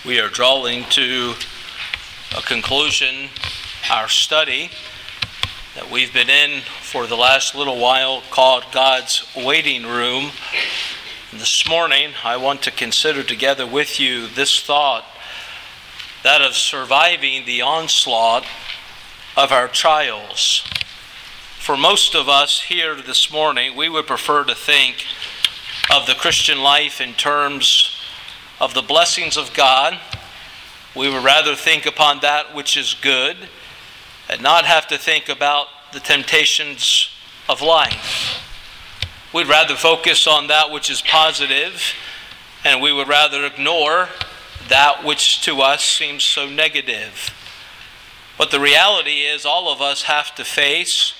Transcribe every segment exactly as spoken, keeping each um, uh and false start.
We are drawing to a conclusion our study that we've been in for the last little while called God's Waiting Room. And this morning I want to consider together with you this thought, that of surviving the onslaught of our trials. For most of us here this morning, we would prefer to think of the Christian life in terms of the blessings of God. We would rather think upon that which is good and not have to think about the temptations of life. We'd rather focus on that which is positive, and we would rather ignore that which to us seems so negative. But the reality is all of us have to face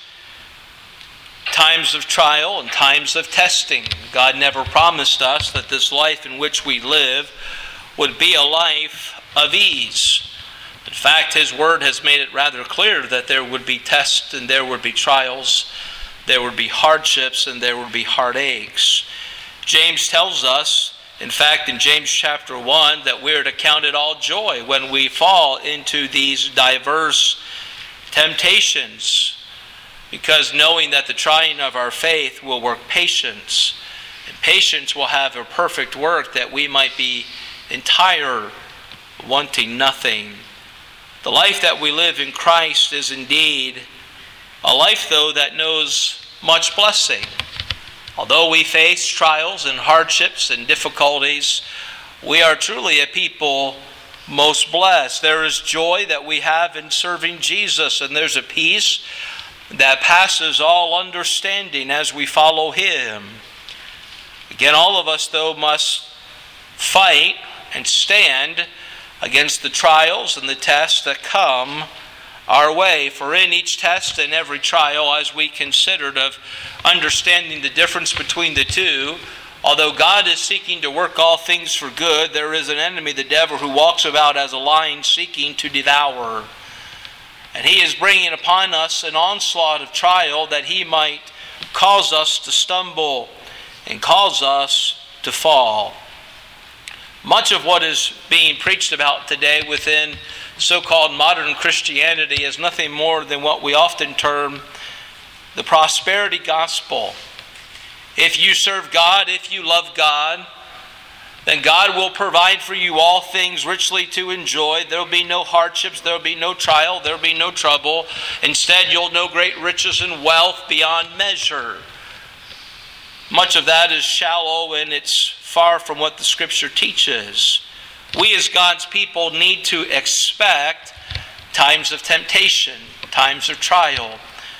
times of trial and times of testing. God never promised us that this life in which we live would be a life of ease. In fact, His Word has made it rather clear that there would be tests and there would be trials, there would be hardships and there would be heartaches. James tells us, in fact, in James chapter one, that we're to count it all joy when we fall into these diverse temptations, because knowing that the trying of our faith will work patience, and patience will have a perfect work, that we might be entire, wanting nothing. The life that we live in Christ is indeed a life, though, that knows much blessing. Although we face trials and hardships and difficulties, we are truly a people most blessed. There is joy that we have in serving Jesus, and there's a peace that passes all understanding as we follow Him. Again, all of us, though, must fight and stand against the trials and the tests that come our way. For in each test and every trial, as we considered of understanding the difference between the two, although God is seeking to work all things for good, there is an enemy, the devil, who walks about as a lion seeking to devour. And he is bringing upon us an onslaught of trial that he might cause us to stumble and cause us to fall. Much of what is being preached about today within so-called modern Christianity is nothing more than what we often term the prosperity gospel. If you serve God, if you love God, then God will provide for you all things richly to enjoy. There will be no hardships, there will be no trial, there will be no trouble. Instead, you'll know great riches and wealth beyond measure. Much of that is shallow, and it's far from what the Scripture teaches. We as God's people need to expect times of temptation, times of trial,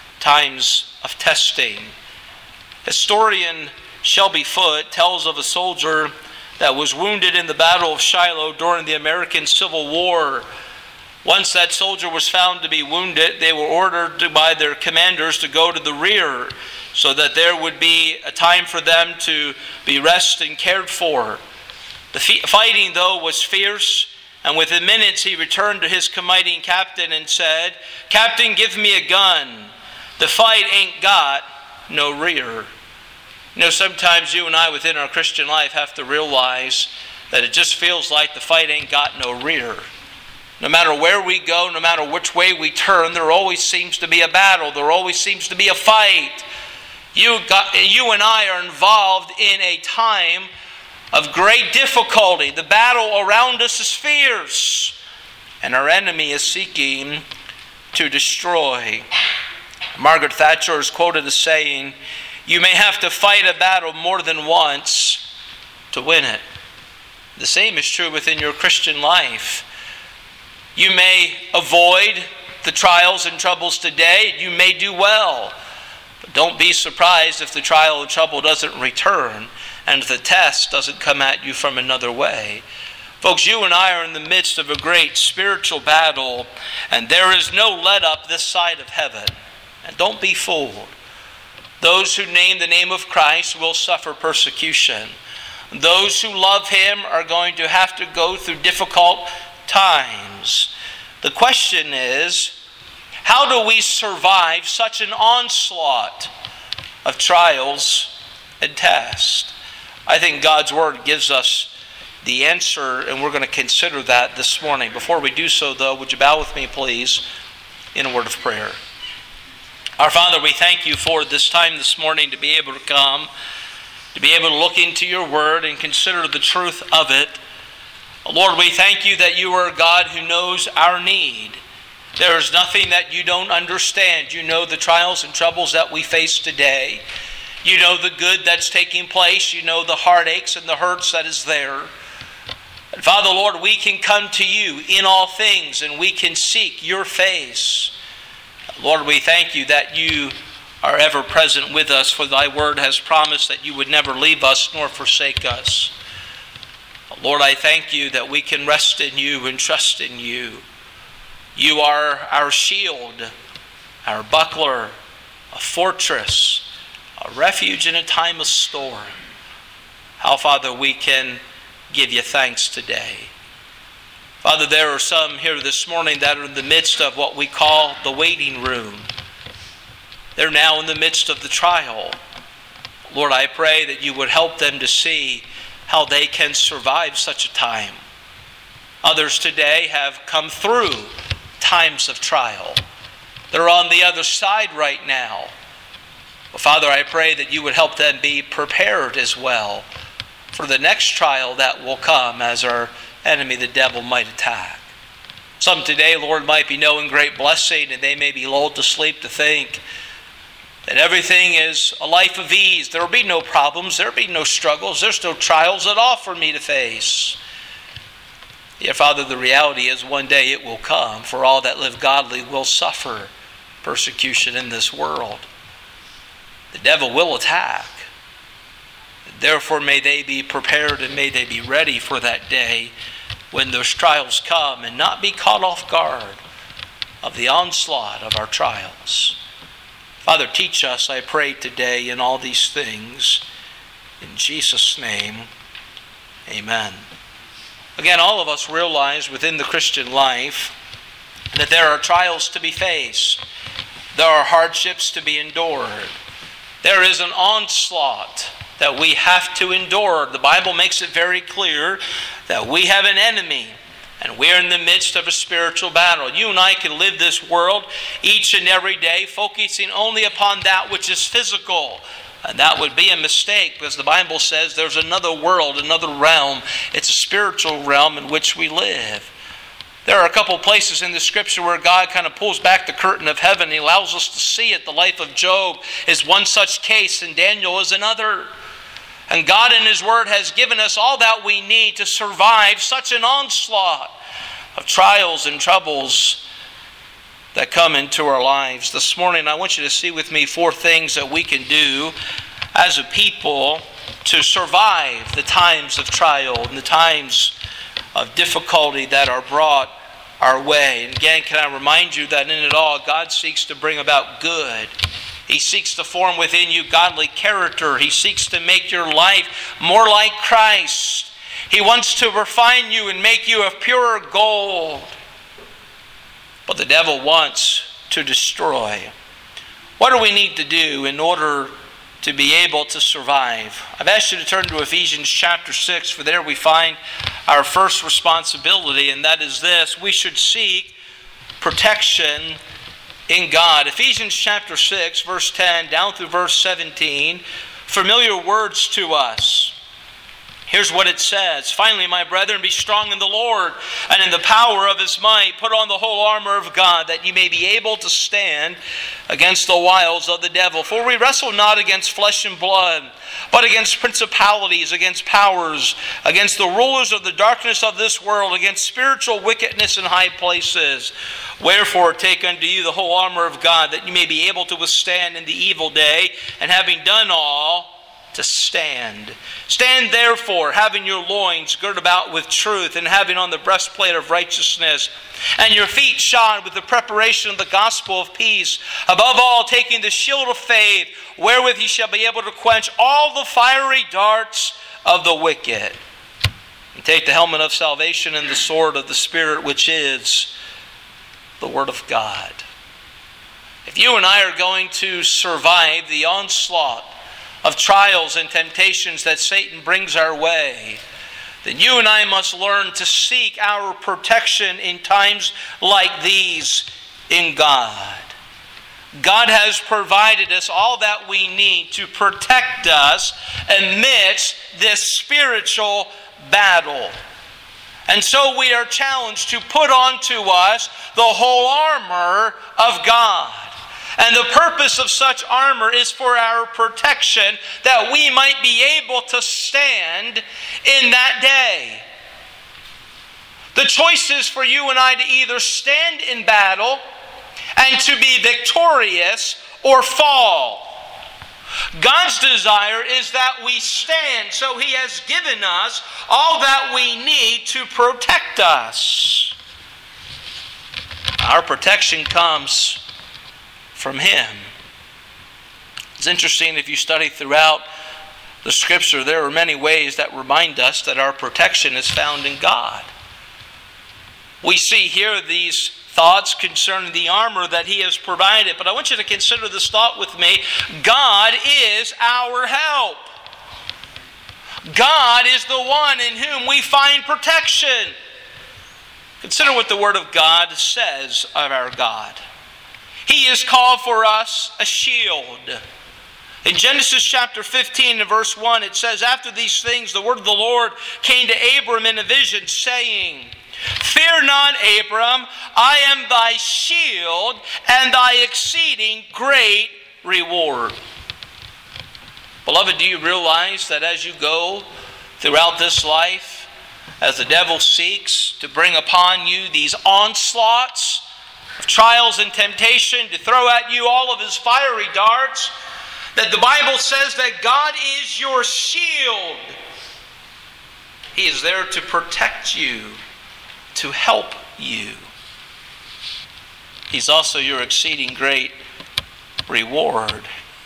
times of testing. Historian Shelby Foote tells of a soldier that was wounded in the Battle of Shiloh during the American Civil War. Once that soldier was found to be wounded, they were ordered by their commanders to go to the rear so that there would be a time for them to be rested and cared for. The fighting, though, was fierce, and within minutes he returned to his commanding captain and said, "Captain, give me a gun. The fight ain't got no rear." You know, sometimes you and I within our Christian life have to realize that it just feels like the fight ain't got no rear. No matter where we go, no matter which way we turn, there always seems to be a battle. There always seems to be a fight. You, got, you and I are involved in a time of great difficulty. The battle around us is fierce, and our enemy is seeking to destroy. Margaret Thatcher is quoted as saying, "You may have to fight a battle more than once to win it." The same is true within your Christian life. You may avoid the trials and troubles today. You may do well. But don't be surprised if the trial and trouble doesn't return and the test doesn't come at you from another way. Folks, you and I are in the midst of a great spiritual battle, and there is no let up this side of heaven. And don't be fooled. Those who name the name of Christ will suffer persecution. Those who love Him are going to have to go through difficult times. The question is, how do we survive such an onslaught of trials and tests? I think God's Word gives us the answer, and we're going to consider that this morning. Before we do so, though, would you bow with me, please, in a word of prayer. Our Father, we thank you for this time this morning to be able to come, to be able to look into your word and consider the truth of it. Lord, we thank you that you are a God who knows our need. There is nothing that you don't understand. You know the trials and troubles that we face today. You know the good that's taking place. You know the heartaches and the hurts that is there. And Father, Lord, we can come to you in all things and we can seek your face. Lord, we thank you that you are ever present with us, for thy word has promised that you would never leave us nor forsake us. Lord, I thank you that we can rest in you and trust in you. You are our shield, our buckler, a fortress, a refuge in a time of storm. How, Father, we can give you thanks today. Father, there are some here this morning that are in the midst of what we call the waiting room. They're now in the midst of the trial. Lord, I pray that you would help them to see how they can survive such a time. Others today have come through times of trial. They're on the other side right now. Well, Father, I pray that you would help them be prepared as well for the next trial that will come as our enemy, the devil, might attack. Some today, Lord, might be knowing great blessing, and they may be lulled to sleep to think that everything is a life of ease. There will be no problems. There will be no struggles. There's no trials at all for me to face. Yet, Father, the reality is one day it will come. For all that live godly will suffer persecution in this world. The devil will attack. Therefore, may they be prepared and may they be ready for that day when those trials come and not be caught off guard of the onslaught of our trials. Father, teach us, I pray today, in all these things. In Jesus' name, amen. Again, all of us realize within the Christian life that there are trials to be faced. There are hardships to be endured. There is an onslaught that we have to endure. The Bible makes it very clear that we have an enemy. And we're in the midst of a spiritual battle. You and I can live this world each and every day focusing only upon that which is physical. And that would be a mistake, because the Bible says there's another world, another realm. It's a spiritual realm in which we live. There are a couple of places in the Scripture where God kind of pulls back the curtain of heaven. He allows us to see it. The life of Job is one such case, and Daniel is another. And God in His Word has given us all that we need to survive such an onslaught of trials and troubles that come into our lives. This morning, I want you to see with me four things that we can do as a people to survive the times of trial and the times of difficulty that are brought our way. And again, can I remind you that in it all, God seeks to bring about good. He seeks to form within you godly character. He seeks to make your life more like Christ. He wants to refine you and make you of purer gold. But the devil wants to destroy. What do we need to do in order to be able to survive? I've asked you to turn to Ephesians chapter six, for there we find our first responsibility, and that is this: we should seek protection in God. Ephesians chapter six, verse ten, down through verse seventeen, familiar words to us. Here's what it says: "Finally, my brethren, be strong in the Lord and in the power of His might. Put on the whole armor of God, that ye may be able to stand against the wiles of the devil. For we wrestle not against flesh and blood, but against principalities, against powers, against the rulers of the darkness of this world, against spiritual wickedness in high places. Wherefore take unto you the whole armor of God, that ye may be able to withstand in the evil day, and having done all, to stand. Stand therefore, having your loins girt about with truth, and having on the breastplate of righteousness, and your feet shod with the preparation of the gospel of peace. Above all, taking the shield of faith, wherewith ye shall be able to quench all the fiery darts of the wicked. And take the helmet of salvation and the sword of the Spirit, which is the Word of God." If you and I are going to survive the onslaught of trials and temptations that Satan brings our way, then you and I must learn to seek our protection in times like these in God. God has provided us all that we need to protect us amidst this spiritual battle. And so we are challenged to put onto us the whole armor of God. And the purpose of such armor is for our protection, that we might be able to stand in that day. The choice is for you and I to either stand in battle and to be victorious or fall. God's desire is that we stand, so He has given us all that we need to protect us. Our protection comes from Him. It's interesting, if you study throughout the Scripture, there are many ways that remind us that our protection is found in God. We see here these thoughts concerning the armor that He has provided. But I want you to consider this thought with me. God is our help. God is the one in whom we find protection. Consider what the Word of God says of our God. He is called for us a shield. In Genesis chapter fifteen and verse one, it says, "After these things, the word of the Lord came to Abram in a vision, saying, Fear not, Abram, I am thy shield and thy exceeding great reward." Beloved, do you realize that as you go throughout this life, as the devil seeks to bring upon you these onslaughts of trials and temptation, to throw at you all of his fiery darts, that the Bible says that God is your shield. He is there to protect you, to help you. He's also your exceeding great reward.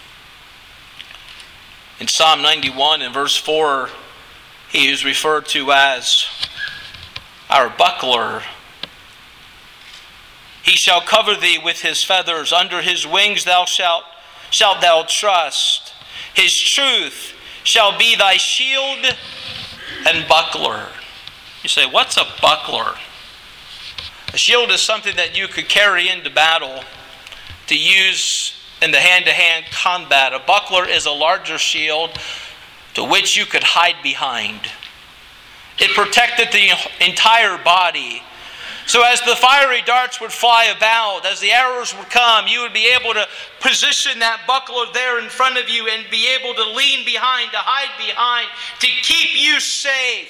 In Psalm ninety-one and verse four, He is referred to as our buckler. He shall cover thee with His feathers. Under His wings thou shalt, shalt thou trust. His truth shall be thy shield and buckler. You say, what's a buckler? A shield is something that you could carry into battle to use in the hand-to-hand combat. A buckler is a larger shield to which you could hide behind. It protected the entire body. So as the fiery darts would fly about, as the arrows would come, you would be able to position that buckler there in front of you and be able to lean behind, to hide behind, to keep you safe.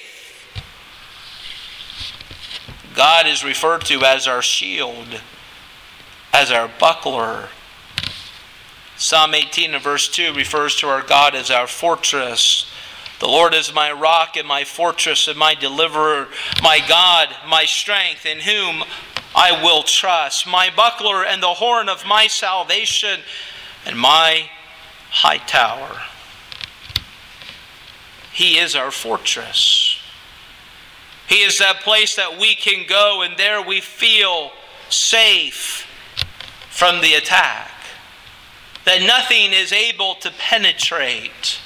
God is referred to as our shield, as our buckler. Psalm eighteen and verse two refers to our God as our fortress. The Lord is my rock and my fortress and my deliverer, my God, my strength, in whom I will trust, my buckler and the horn of my salvation and my high tower. He is our fortress. He is that place that we can go, and there we feel safe from the attack, that nothing is able to penetrate.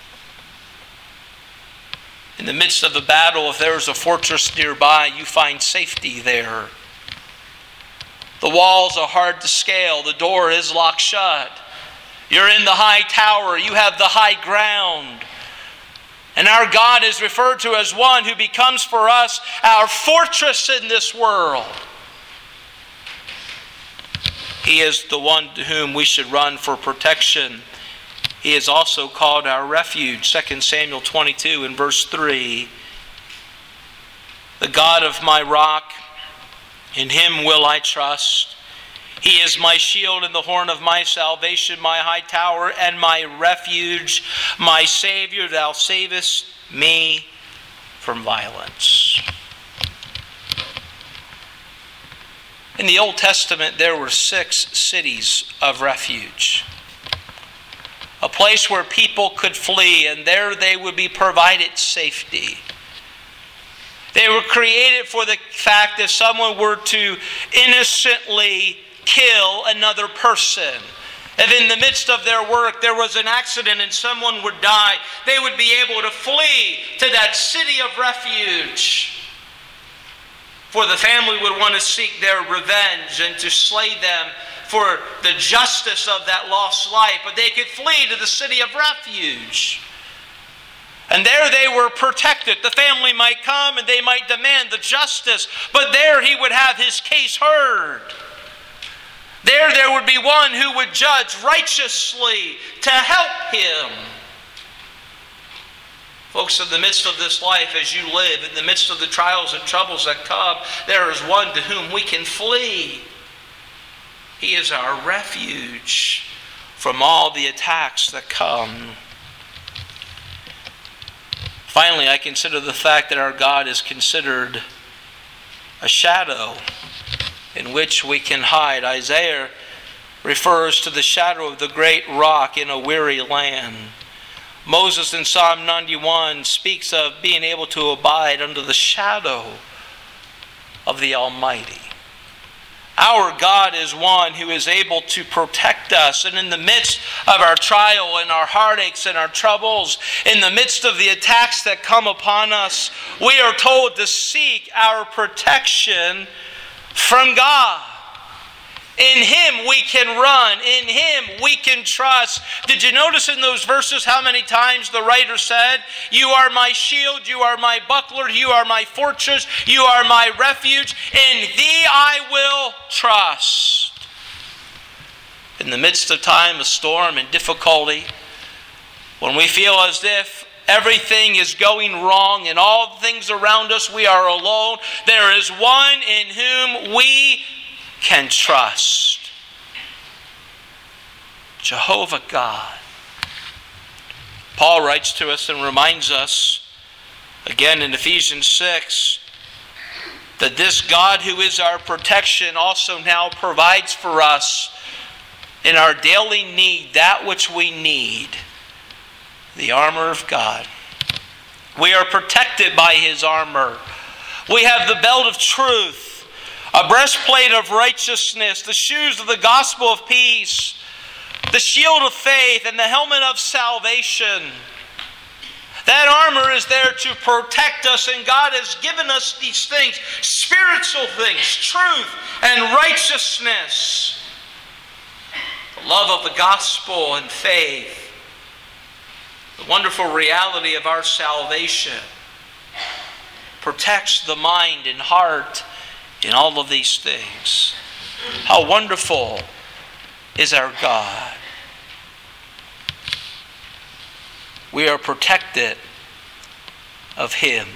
In the midst of the battle, if there's a fortress nearby, you find safety there. The walls are hard to scale. The door is locked shut. You're in the high tower. You have the high ground. And our God is referred to as one who becomes for us our fortress in this world. He is the one to whom we should run for protection. He is also called our refuge. Second Samuel twenty-two and verse three. The God of my rock, in Him will I trust. He is my shield and the horn of my salvation, my high tower and my refuge, my Savior, thou savest me from violence. In the Old Testament, there were six cities of refuge. A place where people could flee, and there they would be provided safety. They were created for the fact if someone were to innocently kill another person, If in the midst of their work there was an accident and someone would die, they would be able to flee to that city of refuge. For the family would want to seek their revenge and to slay them for the justice of that lost life. But they could flee to the city of refuge. And there they were protected. The family might come and they might demand the justice, but there he would have his case heard. There, there would be one who would judge righteously to help him. Folks, in the midst of this life, as you live, in the midst of the trials and troubles that come, there is one to whom we can flee. He is our refuge from all the attacks that come. Finally, I consider the fact that our God is considered a shadow in which we can hide. Isaiah refers to the shadow of the great rock in a weary land. Moses in Psalm ninety-one speaks of being able to abide under the shadow of the Almighty. Our God is one who is able to protect us. And in the midst of our trial and our heartaches and our troubles, in the midst of the attacks that come upon us, we are told to seek our protection from God. In Him we can run. In Him we can trust. Did you notice in those verses how many times the writer said, "You are my shield, you are my buckler, you are my fortress, you are my refuge. In Thee I will trust." In the midst of time of storm and difficulty, when we feel as if everything is going wrong and all the things around us we are alone, there is one in whom we can trust. Jehovah God. Paul writes to us and reminds us again in Ephesians six that this God who is our protection also now provides for us in our daily need that which we need, the armor of God. We are protected by His armor. We have the belt of truth, a breastplate of righteousness, the shoes of the gospel of peace, the shield of faith, and the helmet of salvation. That armor is there to protect us, and God has given us these things, spiritual things, truth and righteousness, the love of the gospel and faith, the wonderful reality of our salvation, protects the mind and heart in all of these things. How wonderful is our God. We are protected of Him.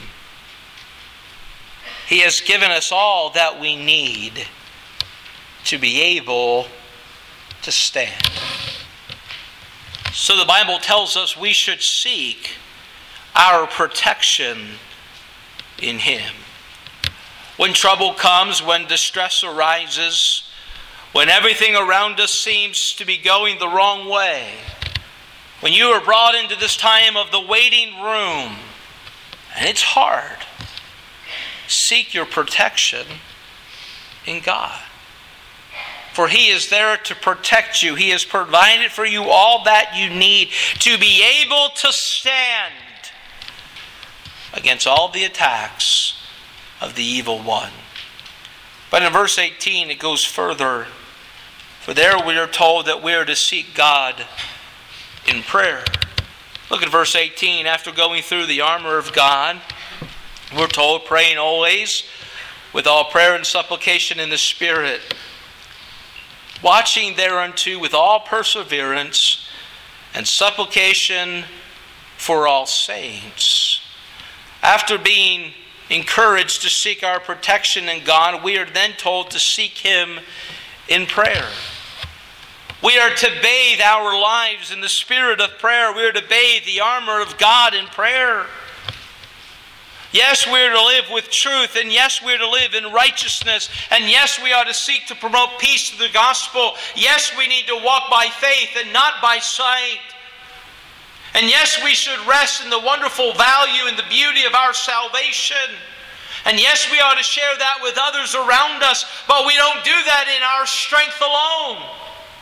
He has given us all that we need to be able to stand. So the Bible tells us we should seek our protection in Him. When trouble comes, when distress arises, when everything around us seems to be going the wrong way, when you are brought into this time of the waiting room, and it's hard, seek your protection in God. For He is there to protect you. He has provided for you all that you need to be able to stand against all the attacks of the evil one. But in verse eighteen it goes further. For there we are told that we are to seek God in prayer. Look at verse eighteen. After going through the armor of God, we're told, praying always with all prayer and supplication in the Spirit, watching thereunto with all perseverance and supplication for all saints. After being encouraged to seek our protection in God, we are then told to seek Him in prayer. We are to bathe our lives in the spirit of prayer. We are to bathe the armor of God in prayer. Yes, we are to live with truth, and yes, we are to live in righteousness, and yes, we are to seek to promote peace through the gospel. Yes, we need to walk by faith and not by sight. And yes, we should rest in the wonderful value and the beauty of our salvation. And yes, we ought to share that with others around us, but we don't do that in our strength alone.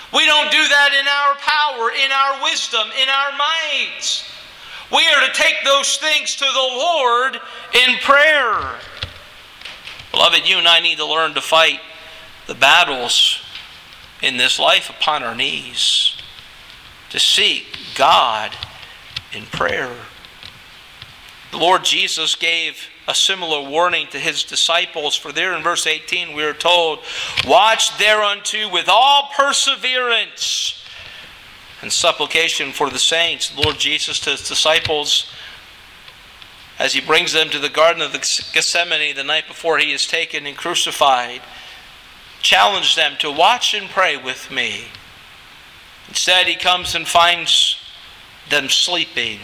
We don't do that in our power, in our wisdom, in our minds. We are to take those things to the Lord in prayer. Beloved, you and I need to learn to fight the battles in this life upon our knees, to seek God in prayer. The Lord Jesus gave a similar warning to his disciples, for there in verse eighteen we are told, "Watch thereunto with all perseverance and supplication for the saints." The Lord Jesus to his disciples, as he brings them to the Garden of Gethsemane the night before he is taken and crucified, challenged them to watch and pray with me. Instead, he comes and finds them sleeping.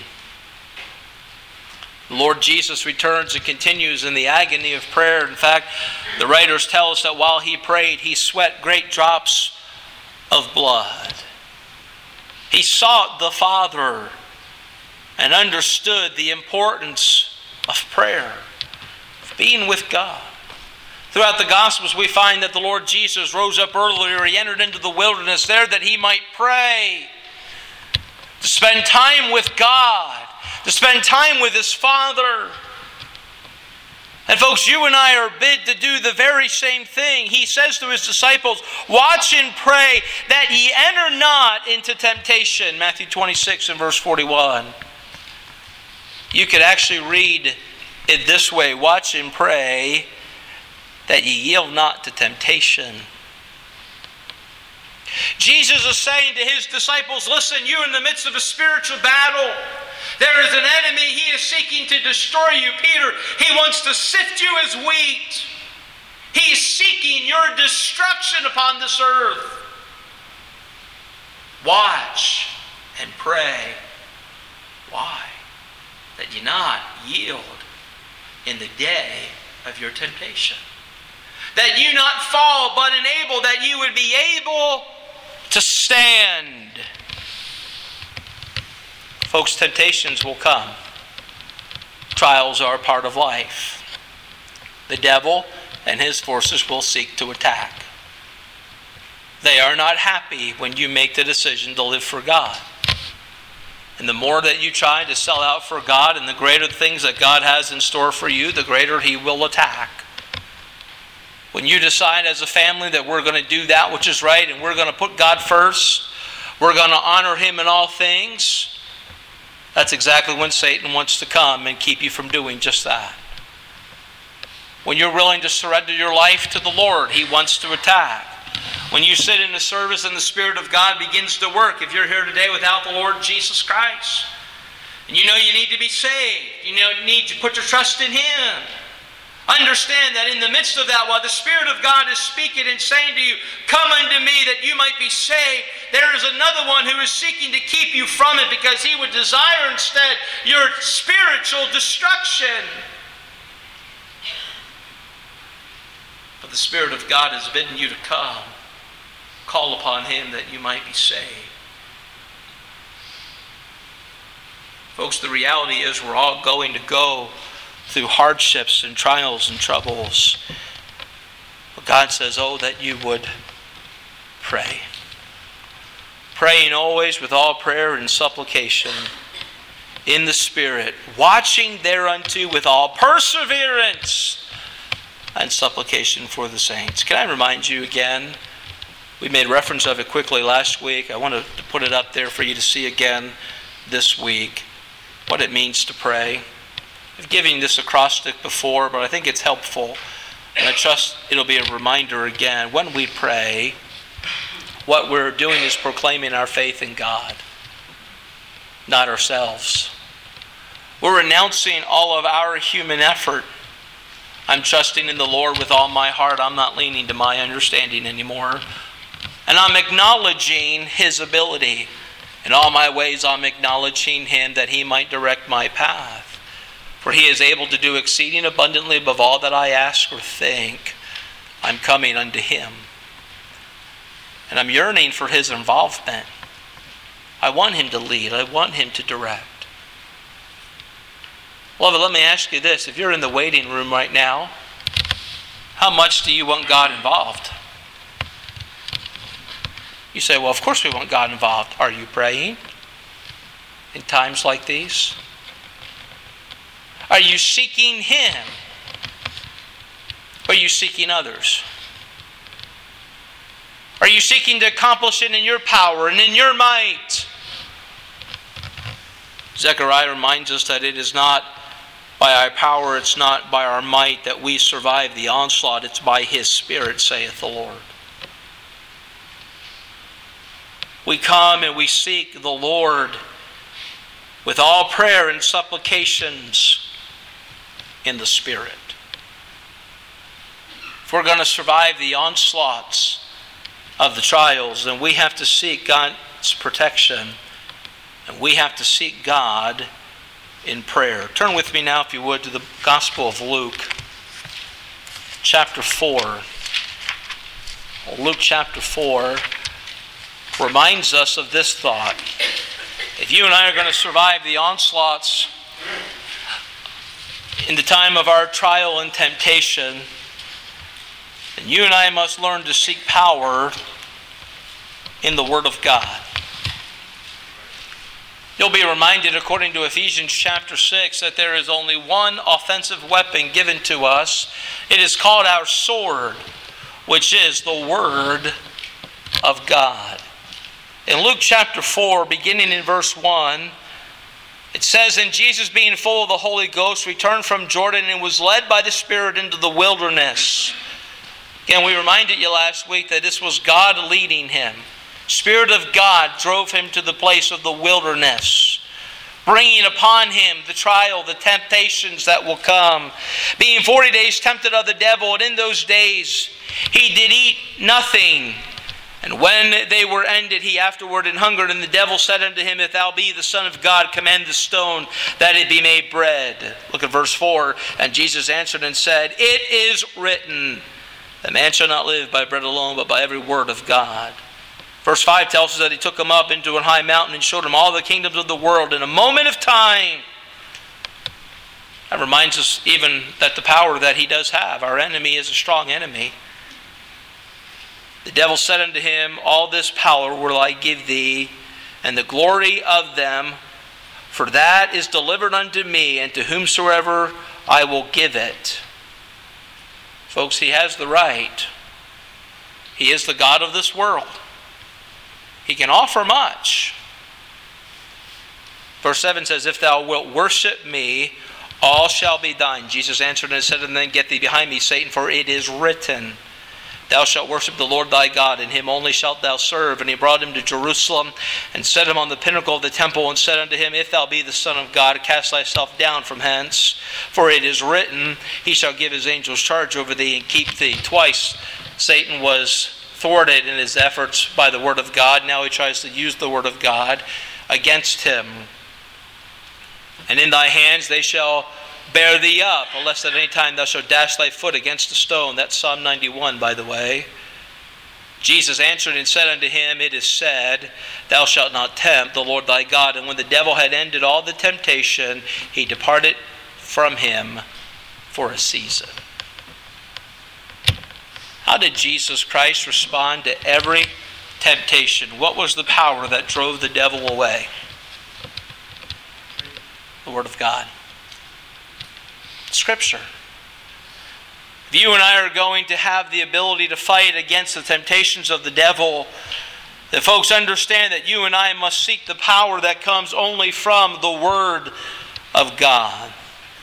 The Lord Jesus returns and continues in the agony of prayer. In fact, the writers tell us that while he prayed, he sweat great drops of blood. He sought the Father and understood the importance of prayer, of being with God. Throughout the Gospels, we find that the Lord Jesus rose up earlier. He entered into the wilderness there that he might pray, to spend time with God, to spend time with his Father. And folks, you and I are bid to do the very same thing. He says to his disciples, "Watch and pray that ye enter not into temptation." Matthew twenty-six and verse forty-one. You could actually read it this way: "Watch and pray that ye yield not to temptation." Jesus is saying to his disciples, listen, you're in the midst of a spiritual battle. There is an enemy. He is seeking to destroy you. Peter, he wants to sift you as wheat. He is seeking your destruction upon this earth. Watch and pray. Why? That ye not yield in the day of your temptation. That you not fall, but enable, that you would be able to stand. Folks, temptations will come. Trials are a part of life. The devil and his forces will seek to attack. They are not happy when you make the decision to live for God. And the more that you try to sell out for God and the greater things that God has in store for you, the greater he will attack. When you decide as a family that we're going to do that which is right and we're going to put God first, we're going to honor him in all things, that's exactly when Satan wants to come and keep you from doing just that. When you're willing to surrender your life to the Lord, he wants to attack. When you sit in the service and the Spirit of God begins to work, if you're here today without the Lord Jesus Christ, and you know you need to be saved, you know you need to put your trust in him, understand that in the midst of that, while the Spirit of God is speaking and saying to you, "Come unto me that you might be saved," there is another one who is seeking to keep you from it because he would desire instead your spiritual destruction. But the Spirit of God has bidden you to come. Call upon him that you might be saved. Folks, the reality is we're all going to go through hardships and trials and troubles. But God says, oh, that you would pray. Praying always with all prayer and supplication in the Spirit, watching thereunto with all perseverance and supplication for the saints. Can I remind you again? We made reference of it quickly last week. I want to put it up there for you to see again this week, what it means to pray. I've given this acrostic before, but I think it's helpful. And I trust it'll be a reminder again. When we pray, what we're doing is proclaiming our faith in God, not ourselves. We're renouncing all of our human effort. I'm trusting in the Lord with all my heart. I'm not leaning to my understanding anymore. And I'm acknowledging his ability. In all my ways, I'm acknowledging him that he might direct my path. For he is able to do exceeding abundantly above all that I ask or think. I'm coming unto him. And I'm yearning for his involvement. I want him to lead. I want him to direct. Beloved, let me ask you this. If you're in the waiting room right now, how much do you want God involved? You say, well, of course we want God involved. Are you praying in times like these? Are you seeking Him? Or are you seeking others? Are you seeking to accomplish it in your power and in your might? Zechariah reminds us that it is not by our power, it's not by our might that we survive the onslaught. It's by His Spirit, saith the Lord. We come and we seek the Lord with all prayer and supplications in the Spirit. If we're going to survive the onslaughts of the trials, then we have to seek God's protection, and we have to seek God in prayer. Turn with me now, if you would, to the Gospel of Luke, chapter four. Luke chapter four reminds us of this thought. If you and I are going to survive the onslaughts in the time of our trial and temptation, then you and I must learn to seek power in the Word of God. You'll be reminded, according to Ephesians chapter six, that there is only one offensive weapon given to us. It is called our sword, which is the Word of God. In Luke chapter four, beginning in verse one, it says, "And Jesus, being full of the Holy Ghost, returned from Jordan and was led by the Spirit into the wilderness." Again, we reminded you last week that this was God leading him. Spirit of God drove him to the place of the wilderness, bringing upon him the trial, the temptations that will come. Being forty days tempted of the devil, and in those days he did eat nothing. And when they were ended, he afterward and hungered. And the devil said unto him, If thou be the Son of God, command the stone that it be made bread. Look at verse four. And Jesus answered and said, It is written, that man shall not live by bread alone, but by every word of God. Verse five tells us that he took him up into an high mountain and showed him all the kingdoms of the world in a moment of time. That reminds us even that the power that he does have. Our enemy is a strong enemy. The devil said unto him, All this power will I give thee, and the glory of them, for that is delivered unto me, and to whomsoever I will give it. Folks, he has the right. He is the God of this world. He can offer much. Verse seven says, If thou wilt worship me, all shall be thine. Jesus answered and said, And then get thee behind me, Satan, for it is written, Thou shalt worship the Lord thy God, and him only shalt thou serve. And he brought him to Jerusalem, and set him on the pinnacle of the temple, and said unto him, If thou be the Son of God, cast thyself down from hence. For it is written, He shall give his angels charge over thee, and keep thee. Twice Satan was thwarted in his efforts by the word of God. Now he tries to use the word of God against him. And in thy hands they shall bear thee up, unless at any time thou shalt dash thy foot against a stone. That's Psalm ninety-one, by the way. Jesus answered and said unto him, It is said, Thou shalt not tempt the Lord thy God. And when the devil had ended all the temptation, he departed from him for a season. How did Jesus Christ respond to every temptation? What was the power that drove the devil away? The Word of God. Scripture. If you and I are going to have the ability to fight against the temptations of the devil, then folks, understand that you and I must seek the power that comes only from the Word of God.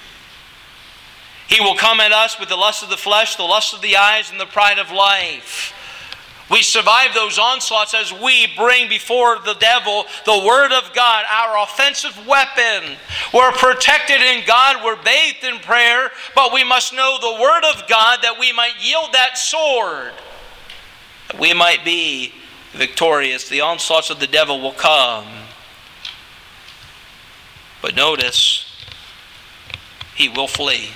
He will come at us with the lust of the flesh, the lust of the eyes, and the pride of life. We survive those onslaughts as we bring before the devil the Word of God, our offensive weapon. We're protected in God, we're bathed in prayer, but we must know the Word of God that we might yield that sword, that we might be victorious. The onslaughts of the devil will come. But notice, he will flee.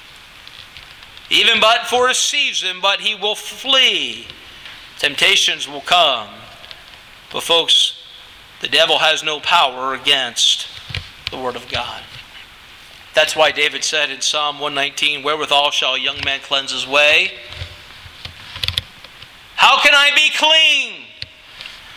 Even but for a season, but he will flee. Temptations will come. But folks, the devil has no power against the Word of God. That's why David said in Psalm one nineteen, Wherewithal shall a young man cleanse his way? How can I be clean?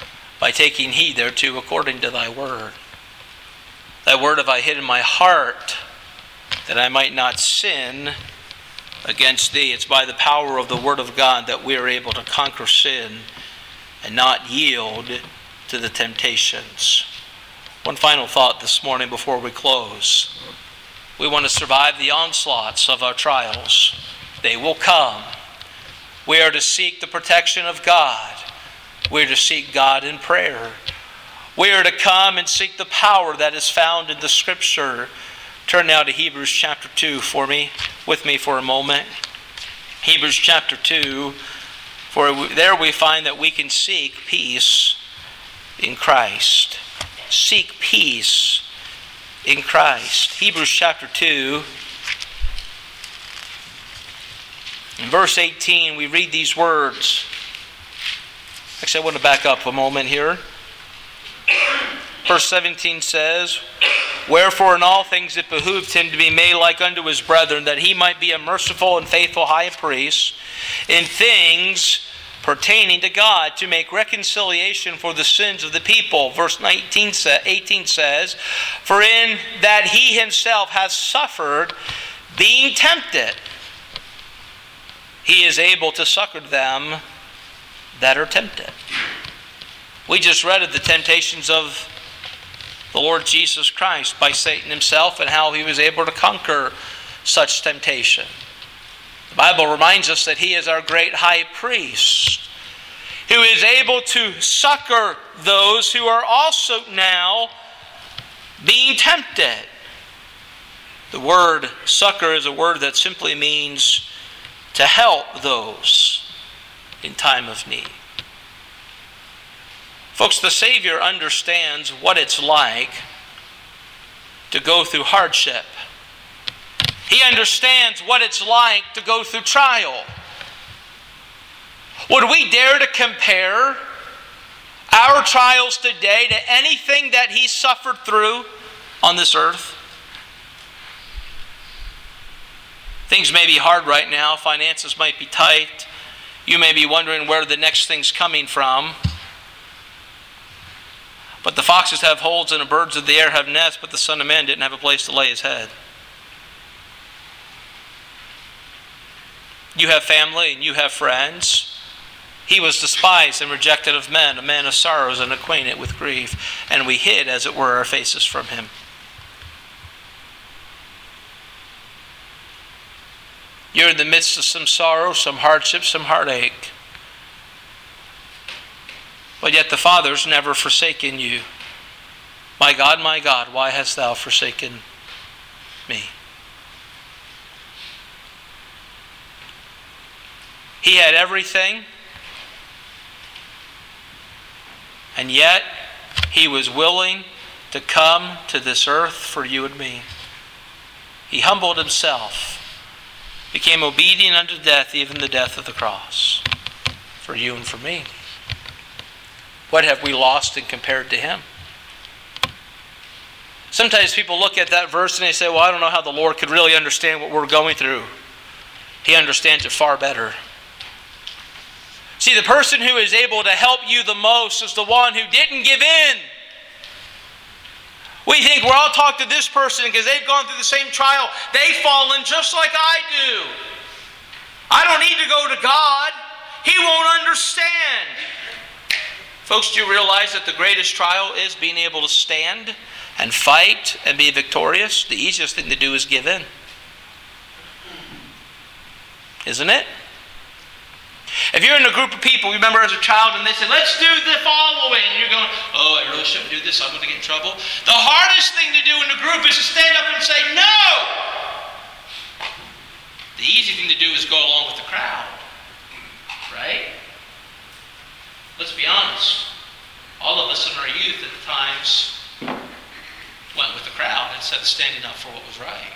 by taking heed thereto according to thy word. Thy word have I hid in my heart, that I might not sin against thee. It's by the power of the word of God that we are able to conquer sin and not yield to the temptations. One final thought this morning before we close. We want to survive the onslaughts of our trials. They will come. We are to seek the protection of God. We are to seek God in prayer. We are to come and seek the power that is found in the Scripture. Turn now to Hebrews chapter two for me, with me for a moment. Hebrews chapter two, for there we find that we can seek peace in Christ. Seek peace in Christ. Hebrews chapter two, in verse eighteen, we read these words. Actually, I want to back up a moment here. Verse seventeen says, wherefore in all things it behooved him to be made like unto his brethren, that he might be a merciful and faithful high priest in things pertaining to God, to make reconciliation for the sins of the people. Verse nineteen, eighteen says, for in that he himself has suffered, being tempted, he is able to succor them that are tempted. We just read of the temptations of the Lord Jesus Christ by Satan himself and how he was able to conquer such temptation. The Bible reminds us that he is our great high priest who is able to succor those who are also now being tempted. The word succor is a word that simply means to help those in time of need. Folks, the Savior understands what it's like to go through hardship. He understands what it's like to go through trial. Would we dare to compare our trials today to anything that he suffered through on this earth? Things may be hard right now. Finances might be tight. You may be wondering where the next thing's coming from. But the foxes have holes and the birds of the air have nests, but the Son of Man didn't have a place to lay his head. You have family and you have friends. He was despised and rejected of men, a man of sorrows and acquainted with grief, and we hid, as it were, our faces from him. You're in the midst of some sorrow, some hardship, some heartache. But yet the Father's never forsaken you. My God, my God, why hast thou forsaken me? He had everything, and yet he was willing to come to this earth for you and me. He humbled himself, became obedient unto death, even the death of the cross, for you and for me. What have we lost in compared to him? Sometimes people look at that verse and they say, well, I don't know how the Lord could really understand what we're going through. He understands it far better. See, the person who is able to help you the most is the one who didn't give in. We think, well, I'll talk to this person because they've gone through the same trial. They've fallen just like I do. I don't need to go to God. He won't understand. Folks, do you realize that the greatest trial is being able to stand and fight and be victorious? The easiest thing to do is give in. Isn't it? If you're in a group of people, you remember as a child, and they say, let's do the following. And you're going, oh, I really shouldn't do this. I'm going to get in trouble. The hardest thing to do in a group is to stand up and say, no. The easy thing to do is go along with the crowd. Right? Let's be honest. All of us in our youth at the times went with the crowd instead of standing up for what was right.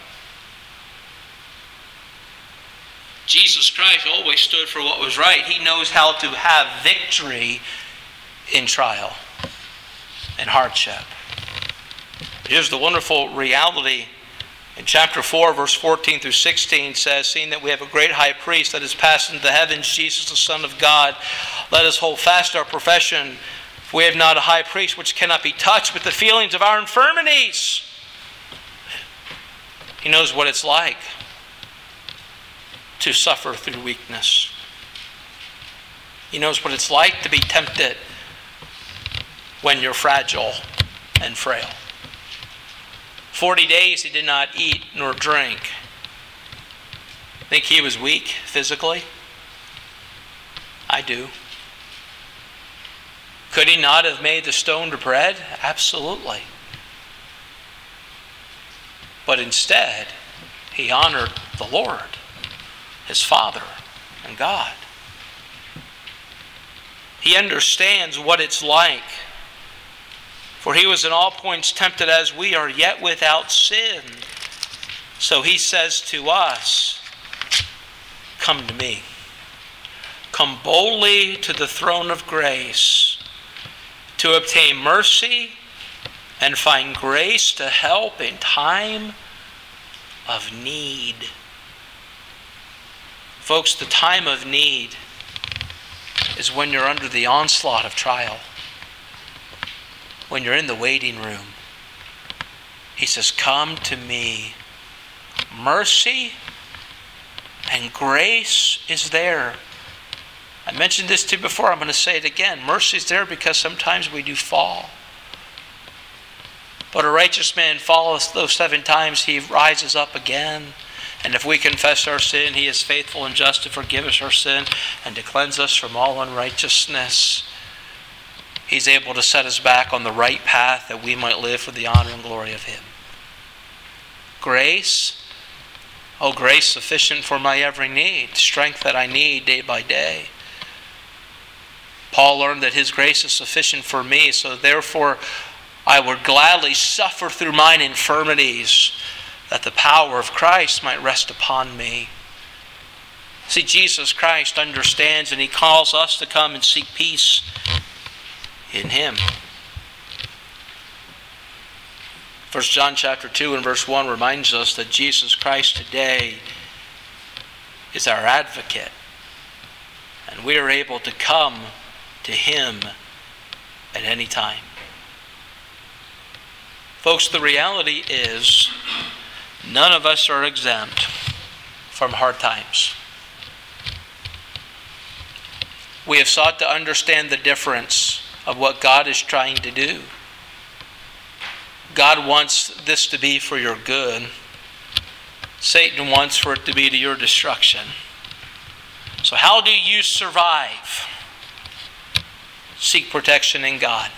Jesus Christ always stood for what was right. He knows how to have victory in trial and hardship. Here's the wonderful reality. In chapter four, verse fourteen through sixteen says, seeing that we have a great high priest that has passed into the heavens, Jesus the Son of God, let us hold fast our profession. We have not a high priest which cannot be touched with the feelings of our infirmities. He knows what it's like to suffer through weakness. He knows what it's like to be tempted when you're fragile and frail. Forty days he did not eat nor drink. Think he was weak physically? I do. Could he not have made the stone to bread? Absolutely. But instead, he honored the Lord, his Father, and God. He understands what it's like. For he was in all points tempted as we are, yet without sin. So he says to us, come to me. Come boldly to the throne of grace to obtain mercy and find grace to help in time of need. Folks, the time of need is when you're under the onslaught of trial. When you're in the waiting room. He says, come to me. Mercy and grace is there. I mentioned this to you before. I'm going to say it again. Mercy is there because sometimes we do fall. But a righteous man falleth those seven times, he rises up again. And if we confess our sin, he is faithful and just to forgive us our sin and to cleanse us from all unrighteousness. He's able to set us back on the right path that we might live for the honor and glory of him. Grace, oh grace sufficient for my every need, strength that I need day by day. Paul learned that his grace is sufficient for me, so therefore I would gladly suffer through mine infirmities, that the power of Christ might rest upon me. See, Jesus Christ understands, and he calls us to come and seek peace in him. First John chapter two and verse one reminds us that Jesus Christ today is our advocate. And we are able to come to him at any time. Folks, the reality is none of us are exempt from hard times. We have sought to understand the difference of what God is trying to do. God wants this to be for your good. Satan wants for it to be to your destruction. So how do you survive? Seek protection in God.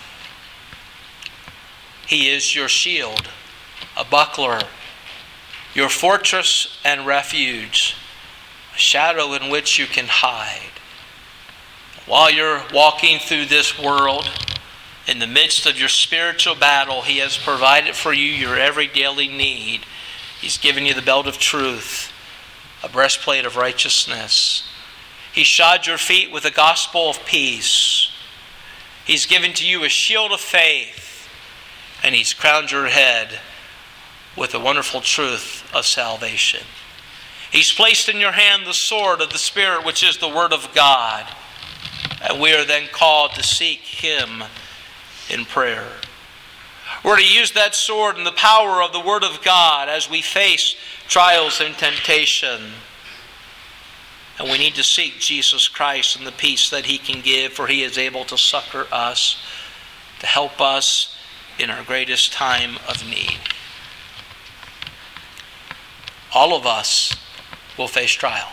He is your shield, a buckler, your fortress and refuge, a shadow in which you can hide. While you're walking through this world, in the midst of your spiritual battle, he has provided for you your every daily need. He's given you the belt of truth, a breastplate of righteousness. He shod your feet with the gospel of peace. He's given to you a shield of faith, and he's crowned your head with the wonderful truth of salvation. He's placed in your hand the sword of the Spirit, which is the Word of God. And we are then called to seek him in prayer. We're to use that sword and the power of the Word of God as we face trials and temptation. And we need to seek Jesus Christ and the peace that he can give, for he is able to succor us, to help us in our greatest time of need. All of us will face trial.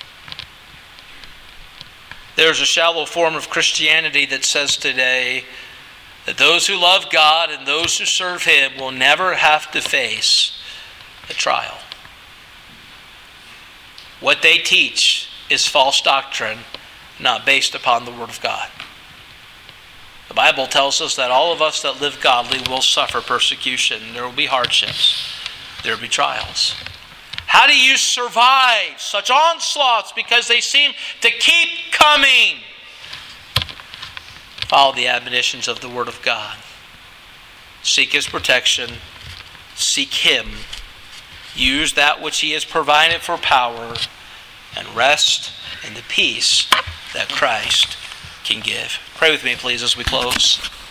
There's a shallow form of Christianity that says today that those who love God and those who serve him will never have to face a trial. What they teach is false doctrine, not based upon the Word of God. The Bible tells us that all of us that live godly will suffer persecution. There will be hardships. There will be trials. How do you survive such onslaughts because they seem to keep coming? Follow the admonitions of the Word of God. Seek his protection. Seek him. Use that which he has provided for power, and rest in the peace that Christ can give. Pray with me, please, as we close.